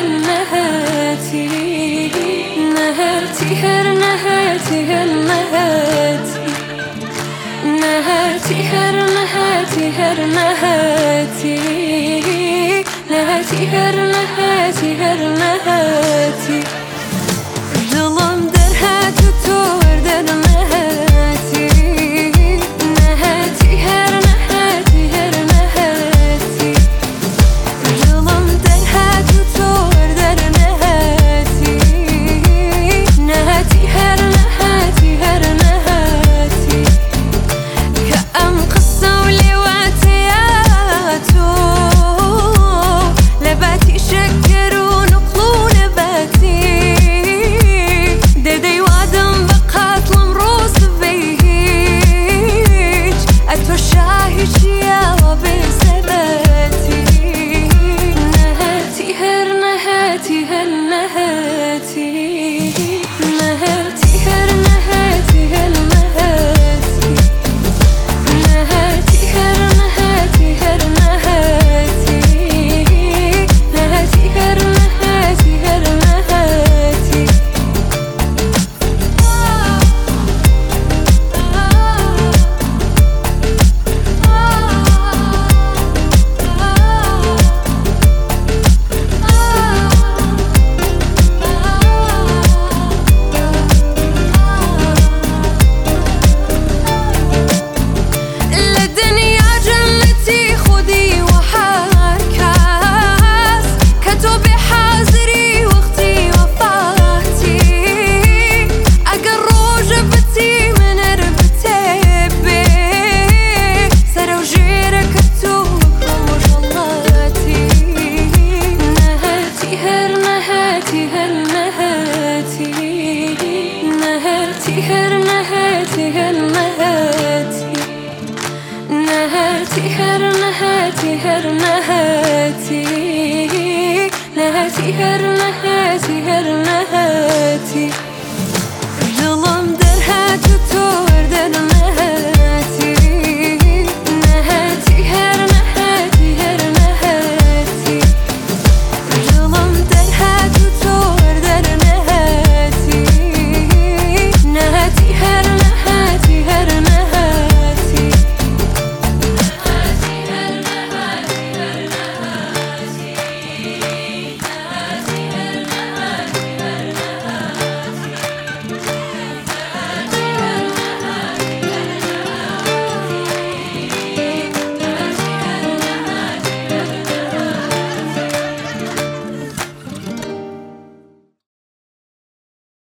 هل نهاتي نهاتي هر نهاتي هل نهاتي نهاتي هر نهاتي هر نهاتي نهاتي هر نهاتي هر نهاتي ظلم در هاتو تور در نهاتي نهاتي هر نهاتي هر نهاتي ظلم در هاتو تور در نهاتي نهاتي هر نهاتي هر نهاتي كأم قصة ولواتياتو لباتي شكر ونقلو نباتي ددي وادم بقات لمروس بيهيج أتو شاهش يا وبسباتي نهاتي هر نهاتي هل نهاتي نهاتي هر نهاتي هل نهاتي نهاتي هر نهاتي هر نهاتي نهاتي هر نهاتي هر نهاتي للدنيا جنتي خدي وحركاس كتب حاضري وقتي وفاتي أقر جبتي من ربتي سرو جيرك التوك وجلاتي نهاتي هر نهاتي هل نهاتي نهاتي هر نهاتي هل نهاتي نهاتي هر نهاتي هر نهاتي نهاتي هر نهاتي هر نهاتي